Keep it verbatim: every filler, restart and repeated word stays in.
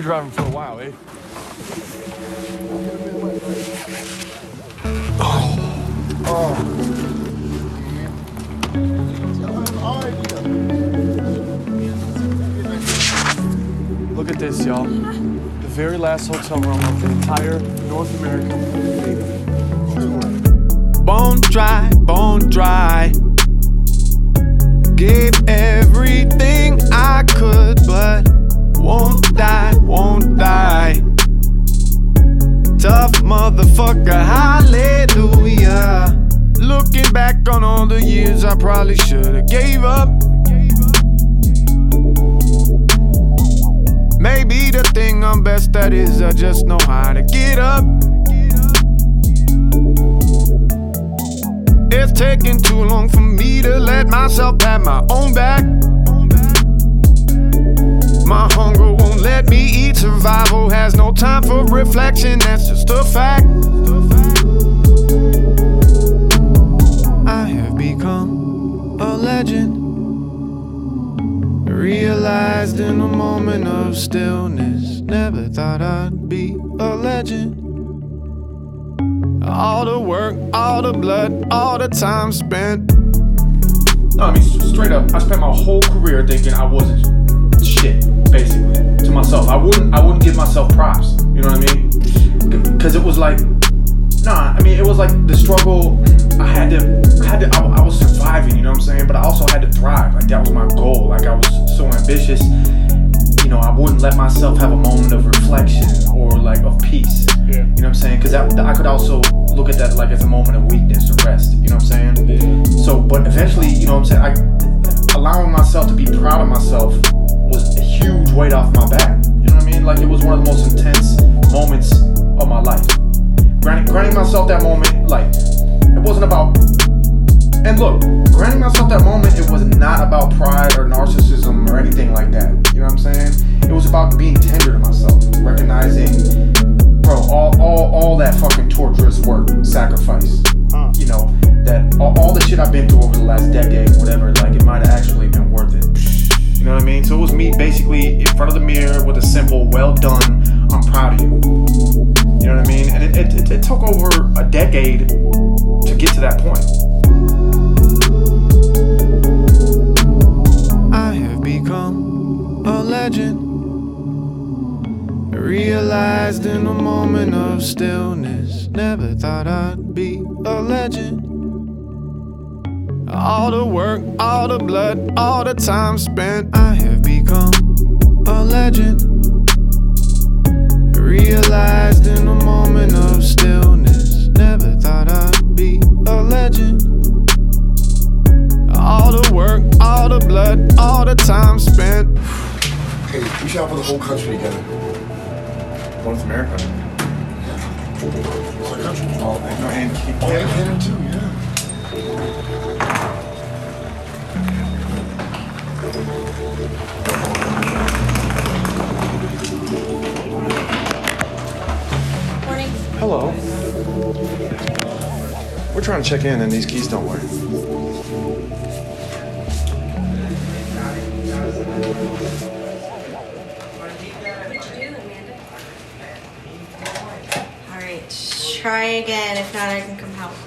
driving for a while, eh? Look at this, y'all. The very last hotel room of the entire North American fleet. Bone dry, bone dry. Gave everything I could, but won't die, won't die. Tough motherfucker, hallelujah. Looking back on all the years I probably should've gave up. Maybe the thing I'm best at is I just know how to get up. It's taking too long for me to let myself pat my own back. My hunger won't let me eat. Survival has no time for reflection, that's just a fact. I have become a legend. Realized in a moment of stillness, never thought I'd be a legend. All the work, all the blood, all the time spent. No, I mean, straight up, I spent my whole career thinking I wasn't shit, basically, to myself. I wouldn't, I wouldn't give myself props, you know what I mean? Because it was like, nah, I mean, it was like the struggle. I had to, I had to, I, I was surviving, you know what I'm saying? But I also had to thrive. Like, that was my goal. Like, I was so ambitious. You know, I wouldn't let myself have a moment of reflection or like of peace. Yeah. You know what I'm saying? Because I could also look at that like as a moment of weakness or rest. You know what I'm saying? Yeah. So, but eventually, you know what I'm saying? I, allowing myself to be proud of myself was a huge weight off my back. You know what I mean? Like, it was one of the most intense moments of my life. Granting, granting myself that moment, like, it wasn't about. And look, granting myself that moment, it was not about pride or narcissism or anything like that. You know what I'm saying? It was about being tender to myself, recognizing, bro, all all, all that fucking torturous work, sacrifice, huh. you know, that all, all the shit I've been through over the last decade, whatever, like, it might have actually been worth it. You know what I mean? So it was me basically in front of the mirror with a simple, well done, I'm proud of you. You know what I mean? And it, it, it, it took over a decade to get to that point. I have become a legend. Realized in a moment of stillness, never thought I'd be a legend. All the work, all the blood, all the time spent, I have become a legend. Realized in a moment of stillness, never thought I'd be a legend. All the work, all the blood, all the time spent. Hey, we shop for the whole country together. North America. Whole country. Oh, and, and, Oh, and Canada too, yeah. Morning. Hello. We're trying to check in and these keys don't work. What did you do, Amanda? All right, try again. If not, I can come help.